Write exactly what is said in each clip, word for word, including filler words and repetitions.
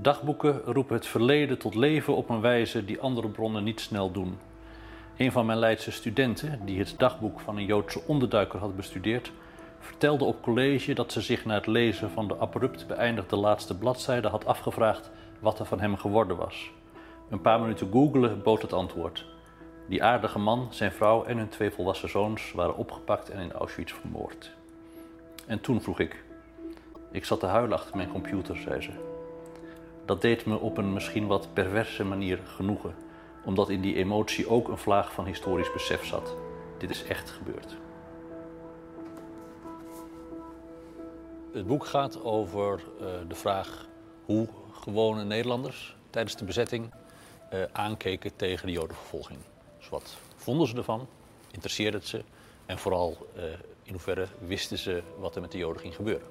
Dagboeken roepen het verleden tot leven op een wijze die andere bronnen niet snel doen. Een van mijn Leidse studenten, die het dagboek van een Joodse onderduiker had bestudeerd, vertelde op college dat ze zich na het lezen van de abrupt beëindigde laatste bladzijde had afgevraagd wat er van hem geworden was. Een paar minuten googelen bood het antwoord. Die aardige man, zijn vrouw en hun twee volwassen zoons waren opgepakt en in Auschwitz vermoord. En toen vroeg ik. Ik zat te huilen achter mijn computer, zei ze. Dat deed me op een misschien wat perverse manier genoegen, omdat in die emotie ook een vlaag van historisch besef zat. Dit is echt gebeurd. Het boek gaat over uh, de vraag hoe gewone Nederlanders tijdens de bezetting uh, aankeken tegen de Jodenvervolging. Dus wat vonden ze ervan? Interesseerde het ze? En vooral uh, in hoeverre wisten ze wat er met de Joden ging gebeuren?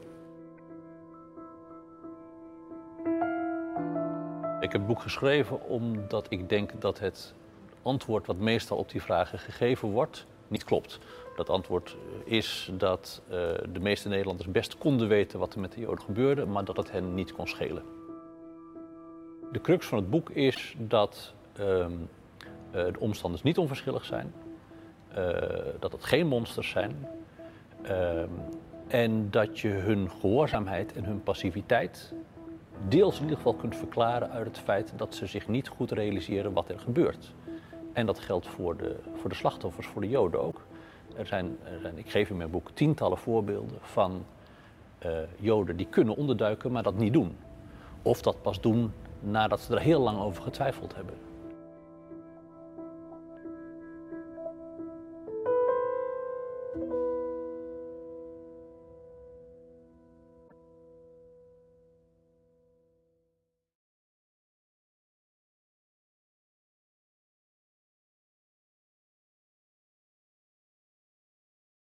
Ik heb het boek geschreven omdat ik denk dat het antwoord wat meestal op die vragen gegeven wordt, niet klopt. Dat antwoord is dat uh, de meeste Nederlanders best konden weten wat er met de Joden gebeurde, maar dat het hen niet kon schelen. De crux van het boek is dat uh, uh, de omstanders niet onverschillig zijn, uh, dat het geen monsters zijn uh, en dat je hun gehoorzaamheid en hun passiviteit deels in ieder geval kunt verklaren uit het feit dat ze zich niet goed realiseren wat er gebeurt. En dat geldt voor de, voor de slachtoffers, voor de Joden ook. Er zijn, er zijn, ik geef in mijn boek tientallen voorbeelden van uh, Joden die kunnen onderduiken, maar dat niet doen. Of dat pas doen nadat ze er heel lang over getwijfeld hebben.